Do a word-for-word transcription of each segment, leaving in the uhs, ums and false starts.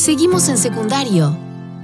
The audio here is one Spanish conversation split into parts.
Seguimos en secundario.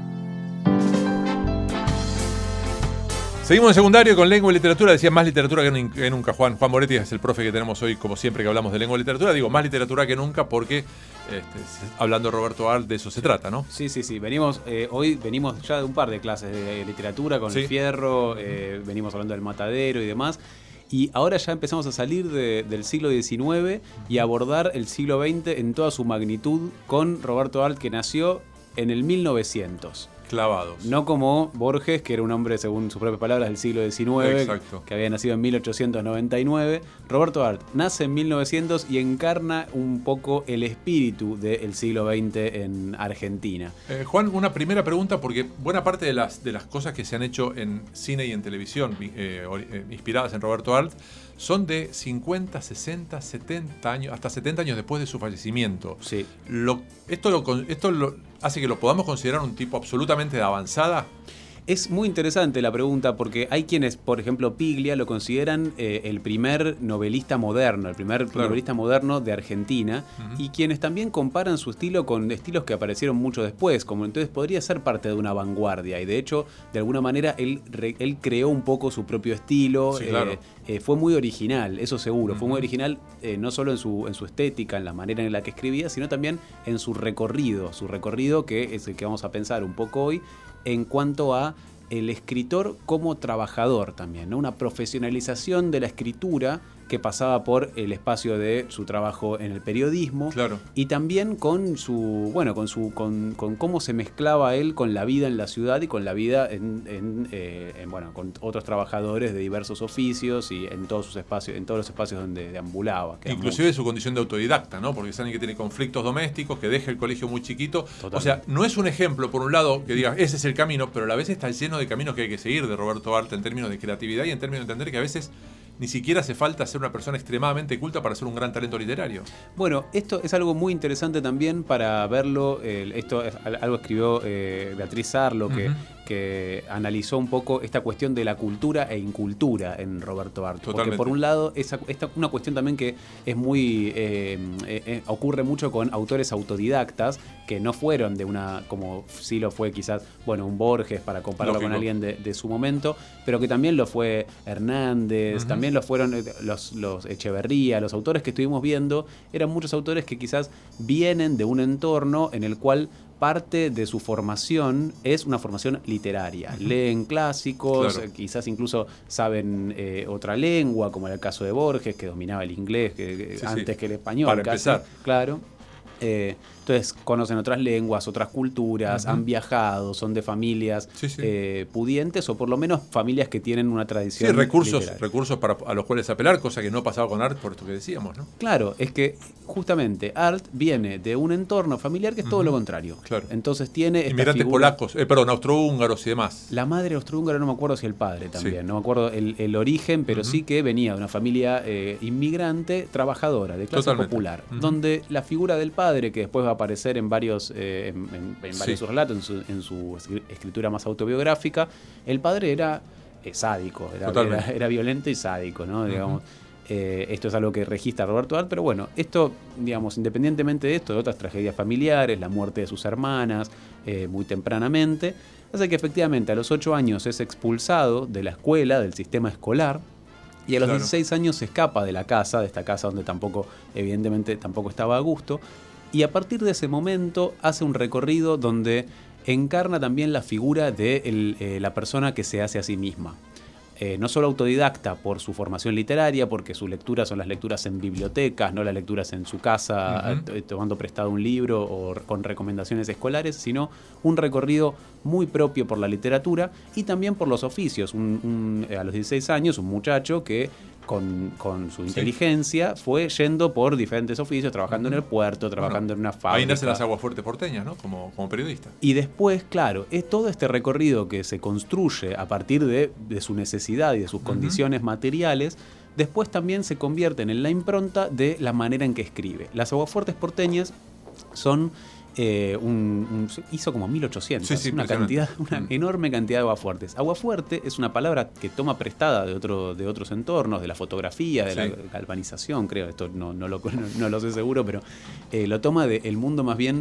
Seguimos en secundario con lengua y literatura. Decía más literatura que nunca. Juan, Juan Moretti es el profe que tenemos hoy, como siempre que hablamos de lengua y literatura. Digo más literatura que nunca porque, este, hablando de Roberto Arlt, de eso se trata, ¿no? Sí, sí, sí. Venimos, eh, hoy venimos ya de un par de clases de literatura con sí. el Fierro, eh, venimos hablando del Matadero y demás. Y ahora ya empezamos a salir de, del siglo diecinueve y a abordar el siglo veinte en toda su magnitud con Roberto Arlt, que nació en el mil novecientos. Clavados. No como Borges, que era un hombre, según sus propias palabras, del siglo diecinueve, Exacto. que había nacido en mil ochocientos noventa y nueve. Roberto Arlt nace en mil novecientos y encarna un poco el espíritu del siglo veinte en Argentina. Eh, Juan, una primera pregunta, porque buena parte de las, de las cosas que se han hecho en cine y en televisión eh, eh, inspiradas en Roberto Arlt son de cincuenta, sesenta, setenta años, hasta setenta años después de su fallecimiento. Sí. Lo, esto lo, esto lo, hace que lo podamos considerar un tipo absolutamente de avanzada. Es muy interesante la pregunta porque hay quienes, por ejemplo, Piglia lo consideran eh, el primer novelista moderno, el primer claro. novelista moderno de Argentina, uh-huh. y quienes también comparan su estilo con estilos que aparecieron mucho después, como entonces podría ser parte de una vanguardia, y de hecho, de alguna manera, él, re, él creó un poco su propio estilo, sí, claro. eh, eh, fue muy original, eso seguro, uh-huh. fue muy original eh, no solo en su, en su estética, en la manera en la que escribía, sino también en su recorrido, su recorrido que es el que vamos a pensar un poco hoy, en cuanto a el escritor como trabajador también, ¿no? Una profesionalización de la escritura que pasaba por el espacio de su trabajo en el periodismo, claro. y también con su, bueno, con su, con, con cómo se mezclaba él con la vida en la ciudad y con la vida en, en, eh, en bueno, con otros trabajadores de diversos oficios y en todos sus espacios, en todos los espacios donde deambulaba. Inclusive mucho. Su condición de autodidacta, ¿no? Porque es alguien que tiene conflictos domésticos, que deja el colegio muy chiquito. Totalmente. O sea, no es un ejemplo, por un lado, que digas, ese es el camino, pero a la vez está lleno de caminos que hay que seguir de Roberto Arlt en términos de creatividad y en términos de entender que a veces ni siquiera hace falta ser una persona extremadamente culta para ser un gran talento literario. Bueno, esto es algo muy interesante también para verlo. Eh, esto es algo escribió eh, Beatriz Arlo, que, uh-huh. que analizó un poco esta cuestión de la cultura e incultura en Roberto Arlt. Totalmente. Porque por un lado, es esta, una cuestión también que es muy eh, eh, ocurre mucho con autores autodidactas que no fueron de una, como sí lo fue quizás, bueno, un Borges para compararlo Lógico. Con alguien de, de su momento, pero que también lo fue Hernández, uh-huh. también lo fueron los, los Echeverría, los autores que estuvimos viendo, eran muchos autores que quizás vienen de un entorno en el cual parte de su formación es una formación literaria. Uh-huh. Leen clásicos, claro. quizás incluso saben eh, otra lengua, como era el caso de Borges, que dominaba el inglés que, sí, antes sí. que el español. Para casi. empezar. Claro. Eh, entonces conocen otras lenguas, otras culturas, uh-huh. han viajado, son de familias sí, sí. Eh, pudientes o por lo menos familias que tienen una tradición. Sí, recursos, literaria. recursos para, a los cuales apelar, cosa que no pasaba con Arlt por esto que decíamos, ¿no? Claro, es que justamente Arlt viene de un entorno familiar que es uh-huh. todo lo contrario. Claro. Entonces tiene esta inmigrantes figura, polacos, eh, perdón, austrohúngaros y demás. La madre austrohúngara no me acuerdo si el padre también, sí. no me acuerdo el, el origen, pero uh-huh. sí que venía de una familia eh, inmigrante, trabajadora, de clase Totalmente. Popular, Uh-huh. donde la figura del padre, que después va a aparecer en varios Eh, en, en, en varios sí. relatos, en su, en su escritura más autobiográfica, el padre era eh, sádico, era, era, era violento y sádico, ¿no? Uh-huh. Digamos, eh, esto es algo que registra Roberto Arlt, pero bueno, esto, digamos, independientemente de esto, de otras tragedias familiares, la muerte de sus hermanas, eh, muy tempranamente, hace que efectivamente a los ocho años es expulsado de la escuela, del sistema escolar, y a los claro. dieciséis años se escapa de la casa, de esta casa donde tampoco, evidentemente, tampoco estaba a gusto. Y a partir de ese momento hace un recorrido donde encarna también la figura de el, eh, la persona que se hace a sí misma. Eh, no solo autodidacta por su formación literaria, porque sus lecturas son las lecturas en bibliotecas, no las lecturas en su casa, uh-huh. eh, tomando prestado un libro o con recomendaciones escolares, sino un recorrido muy propio por la literatura y también por los oficios. Un, un, eh, a los dieciséis años, un muchacho que con, con su inteligencia sí. fue yendo por diferentes oficios, trabajando uh-huh. en el puerto, trabajando bueno, en una fábrica. Ahí nacen las Aguafuerte porteñas, ¿no? Como, como periodista. Y después, claro, es todo este recorrido que se construye a partir de, de su necesidad y de sus uh-huh. condiciones materiales, después también se convierten en la impronta de la manera en que escribe. Las Aguafuertes porteñas son... Eh, un, un, hizo como mil ochocientos, sí, sí, una cantidad, una mm. enorme cantidad de aguafuertes. Aguafuerte es una palabra que toma prestada de otro, de otros entornos, de la fotografía, de sí. la galvanización, creo, esto no, no, lo, no, no lo sé seguro, pero eh, lo toma del mundo más bien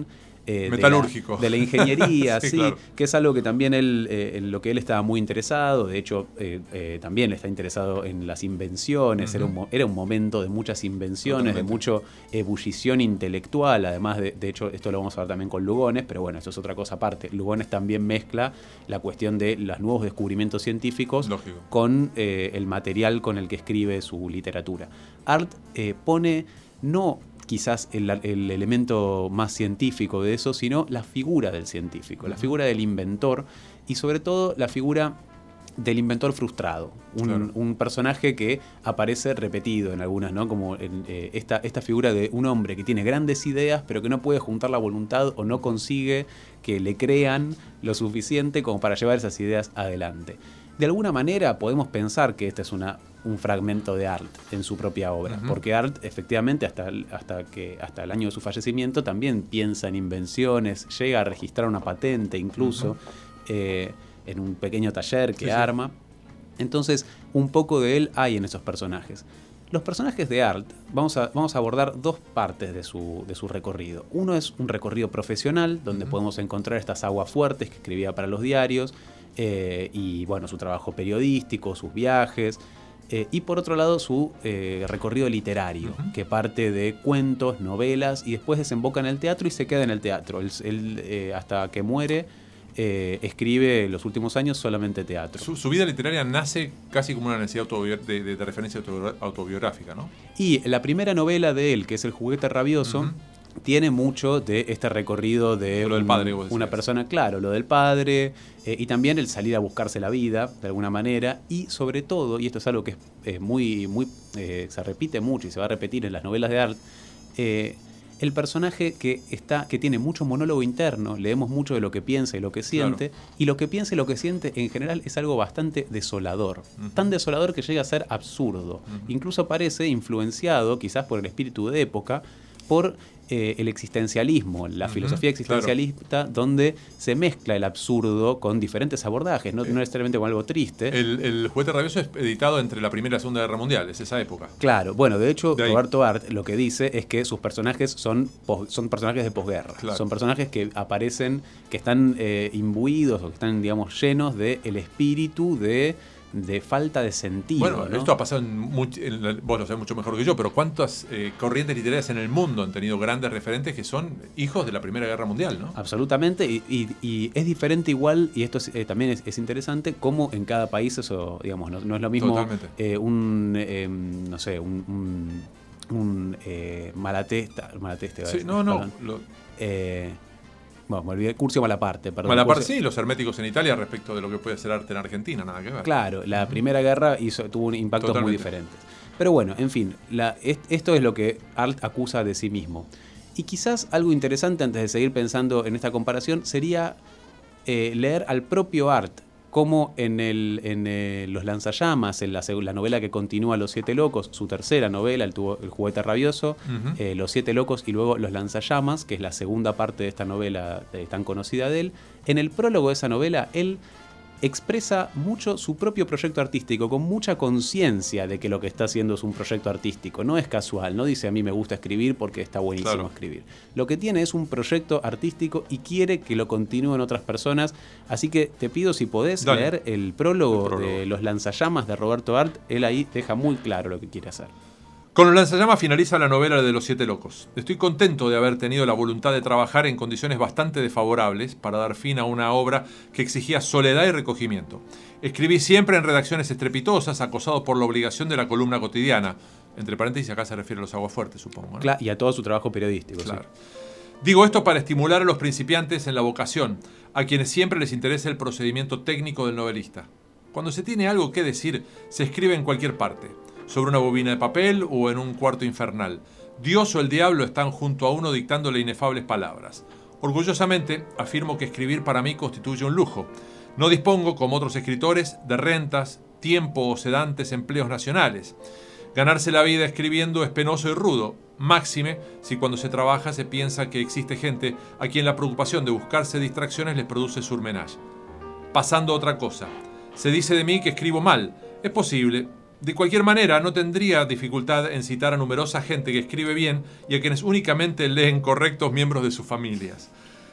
Eh, metalúrgico. De la, de la ingeniería, sí, sí claro. Que es algo que también él, eh, en lo que él estaba muy interesado. De hecho, eh, eh, también está interesado en las invenciones. Uh-huh. Era, un, era un momento de muchas invenciones, Totalmente. de mucha ebullición intelectual. Además, de, de hecho, esto lo vamos a ver también con Lugones, pero bueno, eso es otra cosa aparte. Lugones también mezcla la cuestión de los nuevos descubrimientos científicos Lógico. con eh, el material con el que escribe su literatura. Arndt eh, pone no quizás el, el elemento más científico de eso, sino la figura del científico, la figura del inventor y sobre todo la figura del inventor frustrado, un, claro. un personaje que aparece repetido en algunas, ¿no? Como en, eh, esta, esta figura de un hombre que tiene grandes ideas pero que no puede juntar la voluntad o no consigue que le crean lo suficiente como para llevar esas ideas adelante. De alguna manera podemos pensar que este es una, un fragmento de Arndt en su propia obra, uh-huh. porque Arndt efectivamente hasta, hasta, que, hasta el año de su fallecimiento también piensa en invenciones, llega a registrar una patente incluso, uh-huh. eh, en un pequeño taller que sí, arma. Sí. Entonces, un poco de él hay en esos personajes. Los personajes de Arndt, vamos a, vamos a abordar dos partes de su, de su recorrido. Uno es un recorrido profesional, donde uh-huh. podemos encontrar estas aguas fuertes que escribía para los diarios, eh, y bueno, su trabajo periodístico, sus viajes, eh, y por otro lado su eh, recorrido literario, uh-huh. que parte de cuentos, novelas, y después desemboca en el teatro y se queda en el teatro. Él, él eh, hasta que muere... Eh, escribe los últimos años solamente teatro. Su, su vida literaria nace casi como una necesidad autobi- de, de, de referencia autobiográfica, ¿no? Y la primera novela de él, que es El juguete rabioso, uh-huh. tiene mucho de este recorrido de lo un, del padre, vos una persona, claro, lo del padre, eh, y también el salir a buscarse la vida, de alguna manera, y sobre todo, y esto es algo que es eh, muy, muy eh, se repite mucho y se va a repetir en las novelas de Arndt, eh, el personaje que está que tiene mucho monólogo interno, leemos mucho de lo que piensa y lo que siente, claro. y lo que piensa y lo que siente en general es algo bastante desolador, uh-huh. tan desolador que llega a ser absurdo. Uh-huh. Incluso parece influenciado, quizás por el espíritu de época, por eh, el existencialismo, la uh-huh. filosofía existencialista, claro. donde se mezcla el absurdo con diferentes abordajes, no, eh, no necesariamente con algo triste. El, el juguete rabioso es editado entre la Primera y la Segunda Guerra Mundial, es esa época. Claro, bueno, de hecho, de Roberto Arndt lo que dice es que sus personajes son, pos, son personajes de posguerra. Claro. Son personajes que aparecen, que están eh, imbuidos o que están, digamos, llenos del espíritu de... de falta de sentido. Bueno, ¿no? Esto ha pasado en, much, en vos lo sabés mucho mejor que yo, pero ¿cuántas eh, corrientes literarias en el mundo han tenido grandes referentes que son hijos de la Primera Guerra Mundial, ¿no? Absolutamente, y, y, y es diferente igual, y esto es, eh, también es, es interesante, cómo en cada país eso, digamos, no, no es lo mismo eh, un, eh, no sé, un, un, un eh, malatesta, malateste, sí, no, no, lo... eh, Bueno, me olvidé, Curcio Malaparte, perdón. Malaparte, Curcio. sí, los herméticos en Italia respecto de lo que puede ser arte en Argentina, nada que ver. Claro, la uh-huh. Primera Guerra hizo, tuvo impactos Totalmente. muy diferentes. Pero bueno, en fin, la, es, esto es lo que Arndt acusa de sí mismo. Y quizás algo interesante antes de seguir pensando en esta comparación sería eh, leer al propio Arndt, como en, el, en el, Los lanzallamas, en la, la novela que continúa Los Siete Locos, su tercera novela, El, tuvo, el juguete rabioso, uh-huh. eh, Los Siete Locos y luego Los lanzallamas, que es la segunda parte de esta novela eh, tan conocida de él. En el prólogo de esa novela, él expresa mucho su propio proyecto artístico, con mucha conciencia de que lo que está haciendo es un proyecto artístico. No es casual, no dice a mí me gusta escribir porque está buenísimo claro. escribir. Lo que tiene es un proyecto artístico y quiere que lo continúen otras personas. Así que te pido si podés Dale. leer el prólogo, el prólogo de Los lanzallamas de Roberto Arndt. Él ahí deja muy claro lo que quiere hacer. Con Los lanzallamas finaliza la novela de Los Siete Locos. Estoy contento de haber tenido la voluntad de trabajar en condiciones bastante desfavorables para dar fin a una obra que exigía soledad y recogimiento. Escribí siempre en redacciones estrepitosas, acosado por la obligación de la columna cotidiana. Entre paréntesis, acá se refiere a los aguafuertes, supongo, ¿no? Claro, y a todo su trabajo periodístico. Claro. Sí. Digo esto para estimular a los principiantes en la vocación, a quienes siempre les interesa el procedimiento técnico del novelista. Cuando se tiene algo que decir, se escribe en cualquier parte. Sobre una bobina de papel o en un cuarto infernal. Dios o el diablo están junto a uno dictándole inefables palabras. Orgullosamente, afirmo que escribir para mí constituye un lujo. No dispongo, como otros escritores, de rentas, tiempo o sedantes empleos nacionales. Ganarse la vida escribiendo es penoso y rudo, máxime si cuando se trabaja se piensa que existe gente a quien la preocupación de buscarse distracciones les produce surmenage. Pasando a otra cosa. Se dice de mí que escribo mal. Es posible. De cualquier manera, no tendría dificultad en citar a numerosa gente que escribe bien y a quienes únicamente leen correctos miembros de sus familias.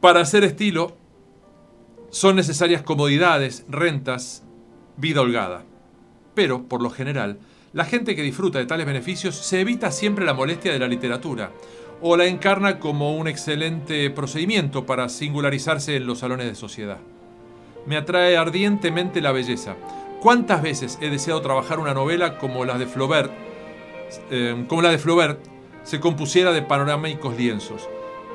Para hacer estilo son necesarias comodidades, rentas, vida holgada. Pero, por lo general, la gente que disfruta de tales beneficios se evita siempre la molestia de la literatura o la encarna como un excelente procedimiento para singularizarse en los salones de sociedad. Me atrae ardientemente la belleza. ¿Cuántas veces he deseado trabajar una novela como la de Flaubert, eh, como la de Flaubert se compusiera de panorámicos lienzos?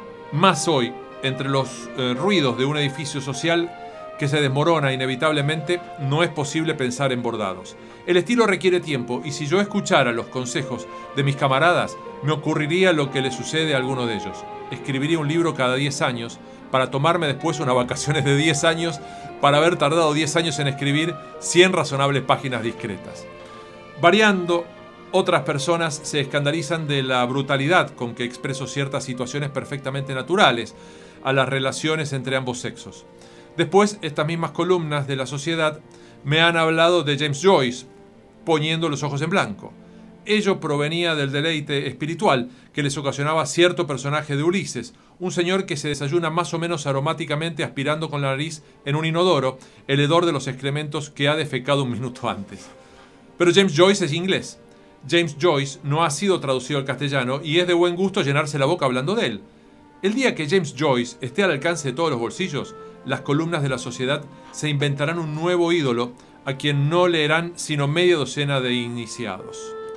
Más hoy, entre los eh, ruidos de un edificio social que se desmorona inevitablemente, no es posible pensar en bordados. El estilo requiere tiempo, y si yo escuchara los consejos de mis camaradas, me ocurriría lo que le sucede a alguno de ellos. Escribiría un libro cada diez años, para tomarme después unas vacaciones de diez años, para haber tardado diez años en escribir cien razonables páginas discretas. Variando, otras personas se escandalizan de la brutalidad con que expreso ciertas situaciones perfectamente naturales a las relaciones entre ambos sexos. Después, estas mismas columnas de La Sociedad me han hablado de James Joyce, poniendo los ojos en blanco. Ello provenía del deleite espiritual que les ocasionaba cierto personaje de Ulises, un señor que se desayuna más o menos aromáticamente aspirando con la nariz en un inodoro el hedor de los excrementos que ha defecado un minuto antes. Pero James Joyce es inglés. James Joyce no ha sido traducido al castellano y es de buen gusto llenarse la boca hablando de él. El día que James Joyce esté al alcance de todos los bolsillos, las columnas de La Sociedad se inventarán un nuevo ídolo a quien no leerán sino media docena de iniciados.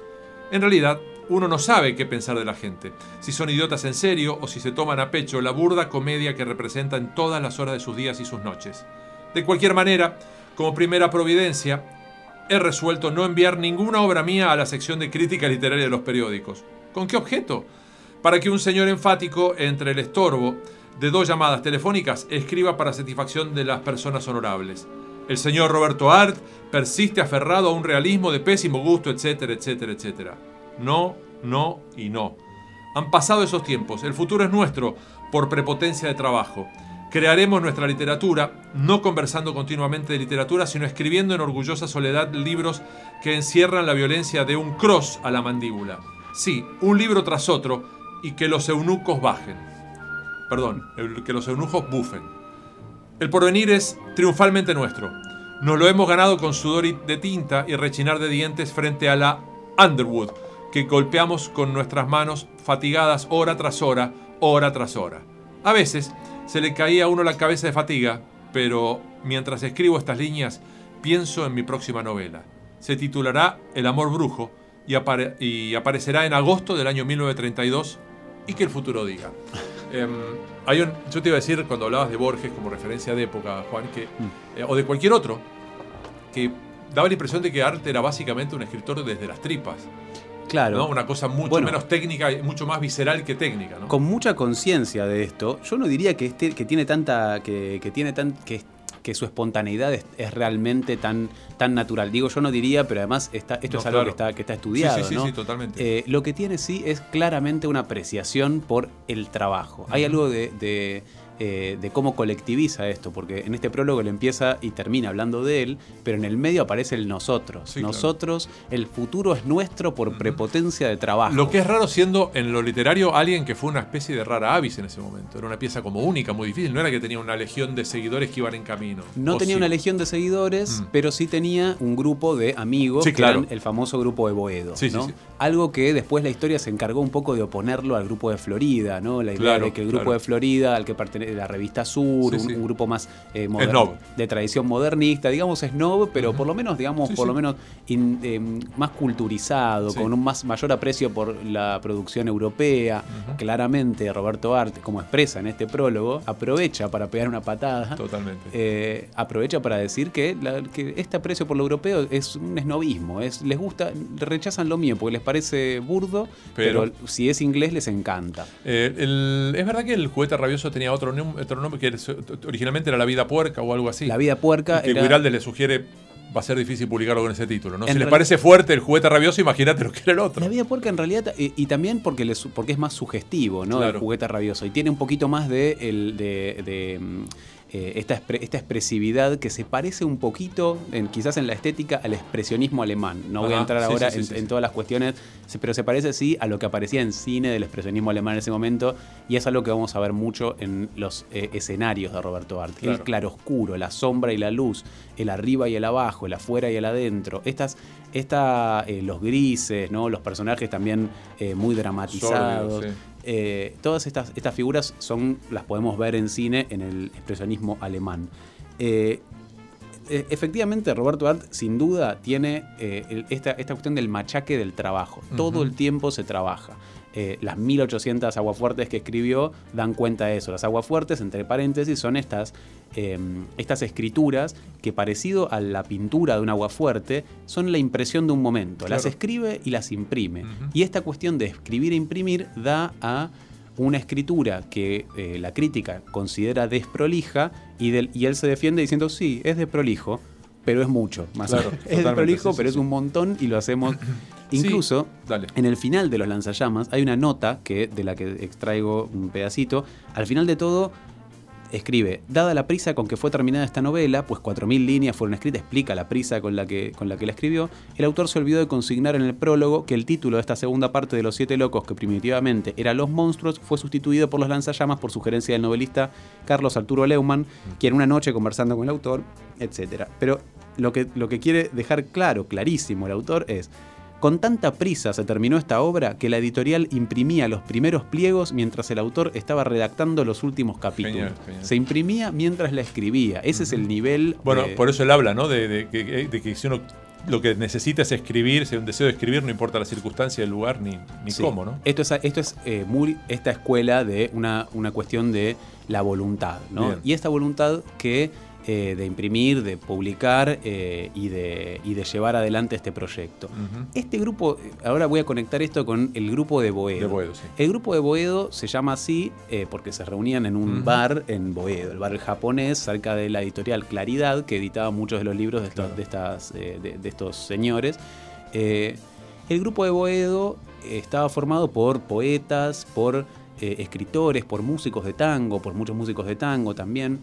En realidad, uno no sabe qué pensar de la gente, si son idiotas en serio o si se toman a pecho la burda comedia que representan todas las horas de sus días y sus noches. De cualquier manera, como primera providencia, he resuelto no enviar ninguna obra mía a la sección de crítica literaria de los periódicos. ¿Con qué objeto? Para que un señor enfático, entre el estorbo de dos llamadas telefónicas, escriba para satisfacción de las personas honorables. El señor Roberto Art persiste aferrado a un realismo de pésimo gusto, etcétera, etcétera, etcétera. No, no y no. Han pasado esos tiempos. El futuro es nuestro por prepotencia de trabajo. Crearemos nuestra literatura, no conversando continuamente de literatura, sino escribiendo en orgullosa soledad libros que encierran la violencia de un cross a la mandíbula. Sí, un libro tras otro, y que los eunucos bajen. Perdón, que los eunucos bufen. El porvenir es triunfalmente nuestro. Nos lo hemos ganado con sudor de tinta y rechinar de dientes frente a la Underwood, que golpeamos con nuestras manos fatigadas hora tras hora, hora tras hora. A veces se le caía a uno la cabeza de fatiga, pero mientras escribo estas líneas, pienso en mi próxima novela. Se titulará El amor brujo y, apare- y aparecerá en agosto del año mil novecientos treinta y dos, y que el futuro diga. Eh, hay un, yo te iba a decir, cuando hablabas de Borges como referencia de época, Juan, que, eh, o de cualquier otro, que daba la impresión de que Arte era básicamente un escritor desde las tripas. Claro. ¿No? Una cosa mucho bueno, menos técnica y mucho más visceral que técnica, ¿no? Con mucha conciencia de esto, yo no diría que este, que tiene tanta. que, que tiene tan. que que su espontaneidad es, es realmente tan, tan natural. Digo, yo no diría, pero además está, esto no, es algo claro. que está, que está estudiado. Sí, sí, sí, ¿no? sí, totalmente. Eh, lo que tiene sí es claramente una apreciación por el trabajo. Uh-huh. Hay algo de, de, eh, de cómo colectiviza esto, porque en este prólogo él empieza y termina hablando de él, pero en el medio aparece el nosotros. Sí, nosotros, claro. El futuro es nuestro por uh-huh. prepotencia de trabajo. Lo que es raro siendo en lo literario alguien que fue una especie de rara avis en ese momento. Era una pieza como única, muy difícil. No era que tenía una legión de seguidores que iban en camino. No tenía sí. una legión de seguidores, mm. pero sí tenía un grupo de amigos, sí, que claro. eran el famoso grupo de Boedo. Sí, ¿no? sí, sí. Algo que después la historia se encargó un poco de oponerlo al grupo de Florida, ¿no? La idea claro, de que el grupo claro. de Florida, al que pertenece la revista Sur, sí, un, sí. un grupo más eh, moder- snob. de tradición modernista, digamos snob, pero uh-huh. por lo menos, digamos, sí, por sí. lo menos in, eh, más culturizado, sí. con un más mayor aprecio por la producción europea. Uh-huh. Claramente Roberto Art, como expresa en este prólogo, aprovecha para pegar una patada. Totalmente. Eh, aprovecha para decir que, la, que este aprecio por lo europeo es un esnovismo. Es, les gusta, rechazan lo mío porque les parece burdo, pero, pero si es inglés les encanta. Eh, el, es verdad que el juguete rabioso tenía otro, otro nombre que originalmente era La vida puerca o algo así. La vida puerca. Y que era... Guiraldes le sugiere va a ser difícil publicarlo con ese título, ¿no? Si real... les parece fuerte el juguete rabioso, imagínate lo que era el otro. La vida puerca en realidad, y, y también porque, les, porque es más sugestivo, ¿no? Claro. El juguete rabioso. Y tiene un poquito más de, el, de, de eh, esta, esta expresividad que se parece un poquito, en, quizás en la estética, al expresionismo alemán. No Ajá, voy a entrar sí, ahora sí, sí, en, sí, en sí. todas las cuestiones, pero se parece sí a lo que aparecía en cine del expresionismo alemán en ese momento, y es algo que vamos a ver mucho en los eh, escenarios de Roberto Arlt. Claro. El claroscuro, la sombra y la luz, el arriba y el abajo, el afuera y el adentro, estas, esta, eh, los grises, ¿no? Los personajes también eh, muy dramatizados. Sólido, sí. eh, todas estas, estas figuras son, las podemos ver en cine en el expresionismo alemán. Eh, Efectivamente, Roberto Arlt sin duda tiene eh, el, esta, esta cuestión del machaque del trabajo. Uh-huh. Todo el tiempo se trabaja. Eh, las mil ochocientas aguafuertes que escribió dan cuenta de eso. Las aguafuertes, entre paréntesis, son estas, eh, estas escrituras que, parecido a la pintura de un aguafuerte, son la impresión de un momento. Claro. Las escribe y las imprime. Uh-huh. Y esta cuestión de escribir e imprimir da a una escritura que eh, la crítica considera desprolija y, del, y él se defiende diciendo sí, es desprolijo, pero es mucho. Más claro, es desprolijo, sí, pero sí, es un montón y lo hacemos. Incluso sí, en el final de Los Lanzallamas hay una nota que, de la que extraigo un pedacito. Al final de todo escribe: dada la prisa con que fue terminada esta novela, pues cuatro mil líneas fueron escritas, explica la prisa con la, que, con la que la escribió, el autor se olvidó de consignar en el prólogo que el título de esta segunda parte de Los Siete Locos, que primitivamente era Los Monstruos, fue sustituido por Los Lanzallamas por sugerencia del novelista Carlos Arturo Leumann, quien una noche conversando con el autor, etcétera. Pero lo que, lo que quiere dejar claro, clarísimo el autor es: con tanta prisa se terminó esta obra que la editorial imprimía los primeros pliegos mientras el autor estaba redactando los últimos capítulos. Genial, genial. Se imprimía mientras la escribía. Ese uh-huh. es el nivel... Bueno, de... por eso él habla, ¿no? De, de, de, de que si uno lo que necesita es escribir, si hay un deseo de escribir, no importa la circunstancia, el lugar, ni, ni sí. cómo, ¿no? Esto es, esto es eh, muy esta escuela de una, una cuestión de la voluntad, ¿no? Bien. Y esta voluntad que... Eh, de imprimir, de publicar eh, y, de, y de llevar adelante este proyecto. Uh-huh. Este grupo, ahora voy a conectar esto con el grupo de Boedo. De Boedo, sí. El grupo de Boedo se llama así eh, porque se reunían en un uh-huh. bar en Boedo, el bar japonés, cerca de la editorial Claridad, que editaba muchos de los libros de estos, claro. de estas, eh, de, de estos señores. Eh, el grupo de Boedo eh, estaba formado por poetas, por eh, escritores, por músicos de tango, por muchos músicos de tango también.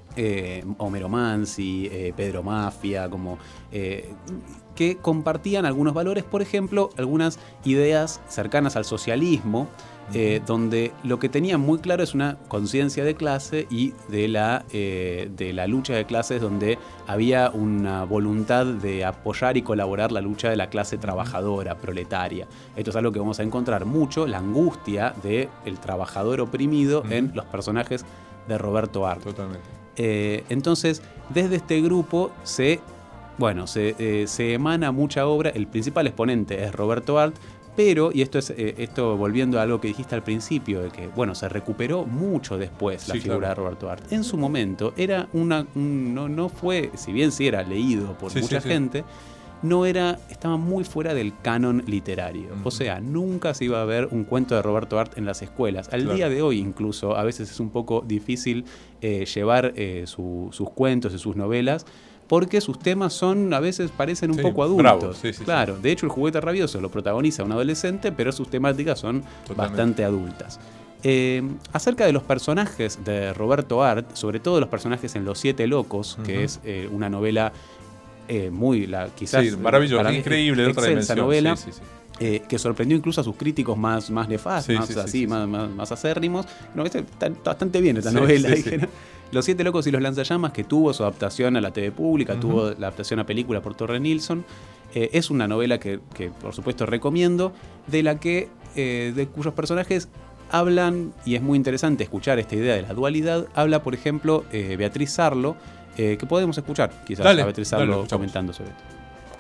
Eh, Homero Mansi, eh, Pedro Mafia, como eh, que compartían algunos valores, por ejemplo, algunas ideas cercanas al socialismo, eh, donde lo que tenían muy claro es una conciencia de clase y de la, eh, de la lucha de clases, donde había una voluntad de apoyar y colaborar la lucha de la clase trabajadora, proletaria. Esto es algo que vamos a encontrar mucho, la angustia del trabajador oprimido uh-huh. en los personajes de Roberto Arlt. Totalmente. Eh, entonces, desde este grupo se, bueno, se, eh, se emana mucha obra. El principal exponente es Roberto Arlt, pero, y esto es eh, esto volviendo a algo que dijiste al principio, de que bueno, se recuperó mucho después la sí, figura claro. de Roberto Arlt. En su momento era una, un, no, no fue, si bien sí era leído por sí, mucha sí, gente, sí. no era, estaba muy fuera del canon literario. Uh-huh. O sea, nunca se iba a ver un cuento de Roberto Arlt en las escuelas. Al claro. día de hoy incluso, a veces es un poco difícil eh, llevar eh, su, sus cuentos y sus novelas, porque sus temas son, a veces parecen un sí, poco adultos. Bravo, sí, sí, claro, sí. De hecho El Juguete Rabioso lo protagoniza un adolescente, pero sus temáticas son Totalmente. bastante adultas. Eh, acerca de los personajes de Roberto Arlt, sobre todo los personajes en Los Siete Locos, uh-huh. que es eh, una novela eh, muy, la, quizás... Sí, maravillosa, increíble, de otra dimensión. Novela, sí, sí, sí. Eh, que sorprendió incluso a sus críticos más, más nefastos, sí, más, sí, así, sí, más, sí. Más, más acérrimos. No, está, está bastante bien esta sí, novela. Sí, sí. Los Siete Locos y los Lanzallamas, que tuvo su adaptación a la T V pública, uh-huh. tuvo la adaptación a película por Torre Nilsson. Eh, es una novela que, que, por supuesto, recomiendo, de la que, eh, de cuyos personajes hablan, y es muy interesante escuchar esta idea de la dualidad. Habla, por ejemplo, eh, Beatriz Sarlo, eh, que podemos escuchar, quizás, dale, a Beatriz Sarlo dale, comentando sobre esto.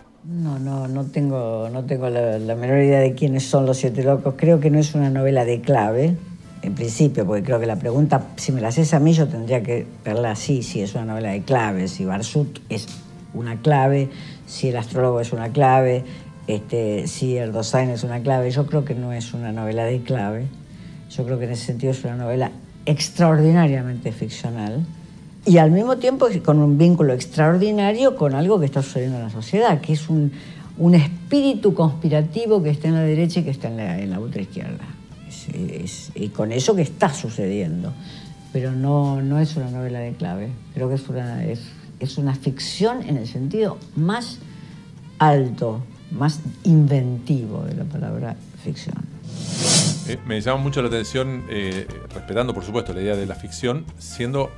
No, no, no tengo, no tengo la, la menor idea de quiénes son Los Siete Locos. Creo que no es una novela de clave, en principio, porque creo que la pregunta, si me la haces a mí, yo tendría que verla así, si es una novela de clave, si Barsut es una clave, si El Astrólogo es una clave, este, si Erdosain es una clave. Yo creo que no es una novela de clave. Yo creo que en ese sentido es una novela extraordinariamente ficcional y al mismo tiempo con un vínculo extraordinario con algo que está sucediendo en la sociedad, que es un, un espíritu conspirativo que está en la derecha y que está en la, en la ultraizquierda. Es, es, y con eso que está sucediendo. pero no, no es una novela de clave. Creo que es una, es, es una ficción en el sentido más alto, más inventivo de la palabra ficción. Eh, me llama mucho la atención, eh, respetando por supuesto la idea de la ficción, siendo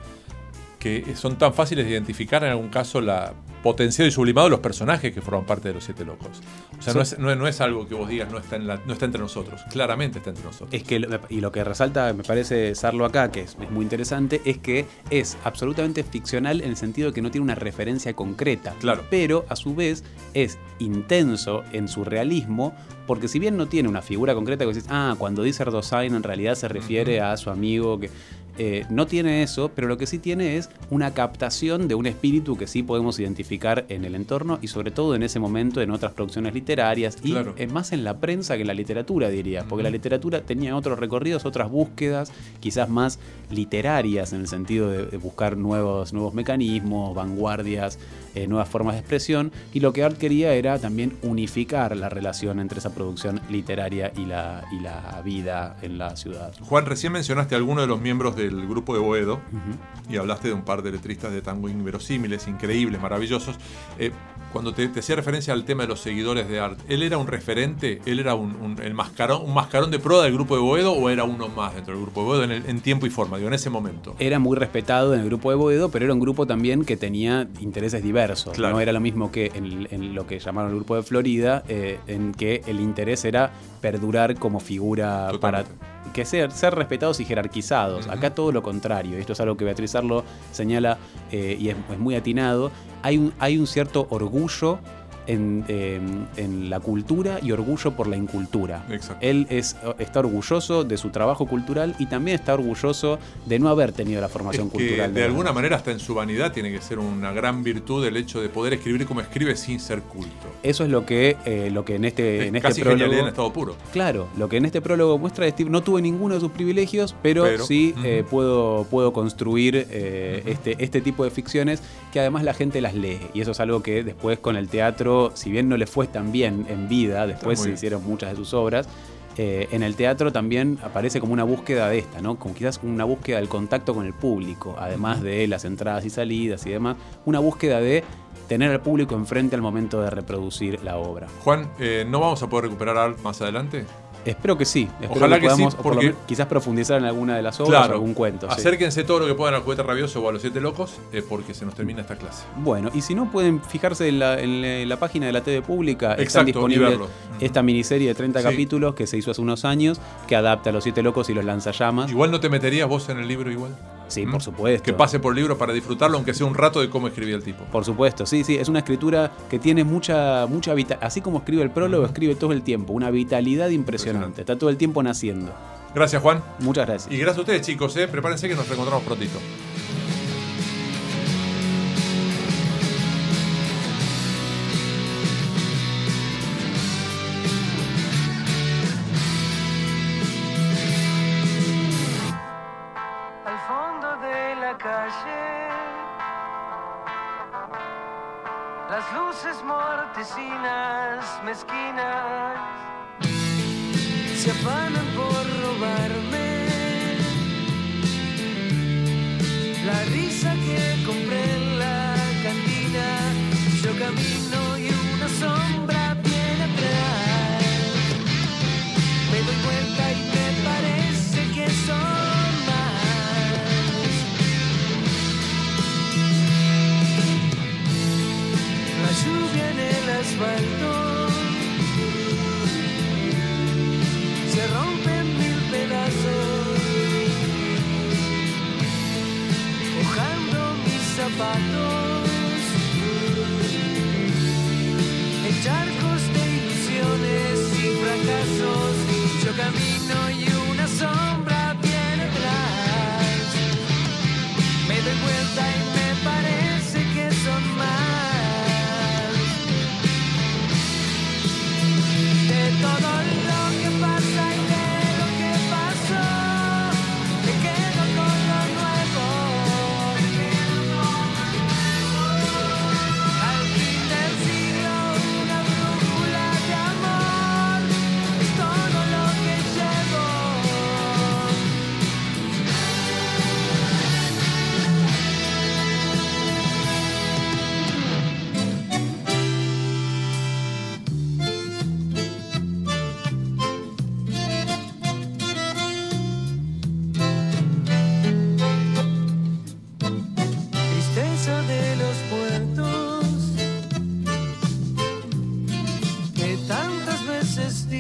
que son tan fáciles de identificar en algún caso la potenciado y sublimado de los personajes que forman parte de Los Siete Locos. O sea, sí. no, es, no, no es algo que vos digas no está, en la, no está entre nosotros. Claramente está entre nosotros. Es que, y lo que resalta, me parece, Sarlo acá, que es, es muy interesante, es que es absolutamente ficcional en el sentido de que no tiene una referencia concreta. Claro. Pero, a su vez, es intenso en su realismo, porque si bien no tiene una figura concreta que decís, ah, cuando dice Erdosain en realidad se refiere uh-huh. a su amigo que... Eh, no tiene eso, pero lo que sí tiene es una captación de un espíritu que sí podemos identificar en el entorno y sobre todo en ese momento en otras producciones literarias y claro. es más en la prensa que en la literatura, diría, porque la literatura tenía otros recorridos, otras búsquedas, quizás más literarias en el sentido de, de buscar nuevos, nuevos mecanismos, vanguardias, eh, nuevas formas de expresión, y lo que Art quería era también unificar la relación entre esa producción literaria y la, y la vida en la ciudad. Juan, recién mencionaste a alguno de los miembros de del grupo de Boedo uh-huh. y hablaste de un par de letristas de tango inverosímiles, increíbles, maravillosos. Eh, cuando te, te hacía referencia al tema de los seguidores de Art, ¿él era un referente? ¿Él era un, un, el mascarón, un mascarón de proa del grupo de Boedo o era uno más dentro del grupo de Boedo en, el, en tiempo y forma, digo, en ese momento? Era muy respetado en el grupo de Boedo, pero era un grupo también que tenía intereses diversos. Claro. No era lo mismo que en, en lo que llamaron el grupo de Florida, eh, en que el interés era perdurar como figura Totalmente. para... que ser, ser respetados y jerarquizados. Uh-huh. Acá todo lo contrario. Esto es algo que Beatriz Sarlo señala eh, y es, es muy atinado. Hay un, hay un cierto orgullo en, eh, en la cultura y orgullo por la incultura. Exacto. Él es, está orgulloso de su trabajo cultural y también está orgulloso de no haber tenido la formación es que cultural. De, de alguna manera, hasta en su vanidad, tiene que ser una gran virtud el hecho de poder escribir como escribe sin ser culto. Eso es lo que, eh, lo que en este, es en este casi prólogo... genialidad en estado puro. Claro, lo que en este prólogo muestra es que no tuve ninguno de sus privilegios, pero, pero sí uh-huh. eh, puedo, puedo construir eh, uh-huh. este, este tipo de ficciones que además la gente las lee. Y eso es algo que después con el teatro, si bien no le fue tan bien en vida, después se hicieron muchas de sus obras, eh, en el teatro también aparece como una búsqueda de esta, ¿no? Como quizás una búsqueda del contacto con el público, además de las entradas y salidas y demás, una búsqueda de tener al público enfrente al momento de reproducir la obra. Juan, eh, ¿no vamos a poder recuperar Art más adelante? Espero que sí. Espero Ojalá que podamos, que sí, porque... menos, quizás profundizar en alguna de las obras claro, o algún cuento. Acérquense sí. todo lo que puedan al Juguete Rabioso o a Los Siete Locos, eh, porque se nos termina esta clase. Bueno, y si no, pueden fijarse en la, en la página de la T V Pública. Exacto, están disponibles esta miniserie de treinta sí. capítulos que se hizo hace unos años, que adapta a Los Siete Locos y los Lanzallamas. ¿Igual no te meterías vos en el libro igual? Sí, ¿Mm? por supuesto. Que pase por el libro para disfrutarlo, aunque sea un rato de cómo escribía el tipo. Por supuesto, sí, sí. Es una escritura que tiene mucha, mucha vitalidad. Así como escribe el prólogo, uh-huh. escribe todo el tiempo. Una vitalidad impresionante. impresionante. Está todo el tiempo naciendo. Gracias, Juan. Muchas gracias. Y gracias a ustedes, chicos. ¿eh? Prepárense que nos reencontramos prontito. Al fondo de la calle, las luces mortecinas, mezquinas, se afanan por robarme la risa que compré en la cantina. Yo camino y una sombra viene atrás. Me doy vuelta y me parece que son más. La lluvia en el asfalto se rompe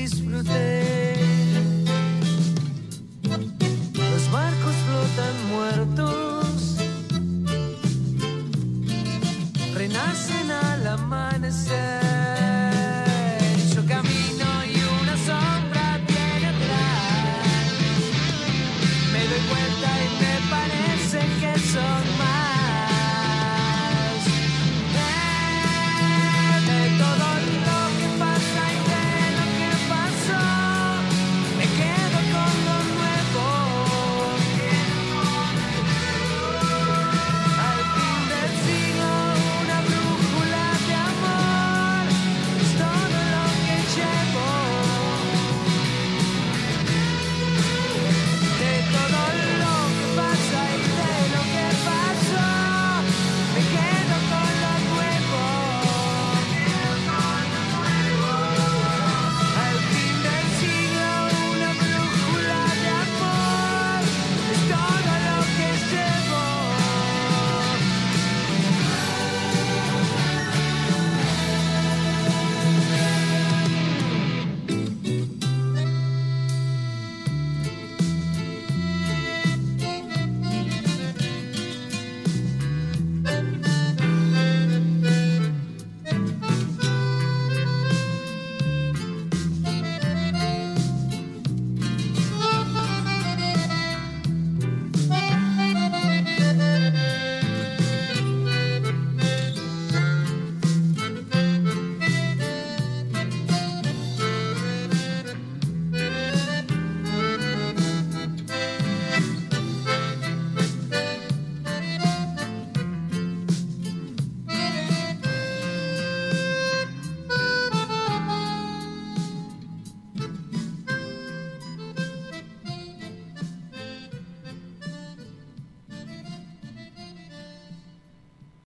disfruté.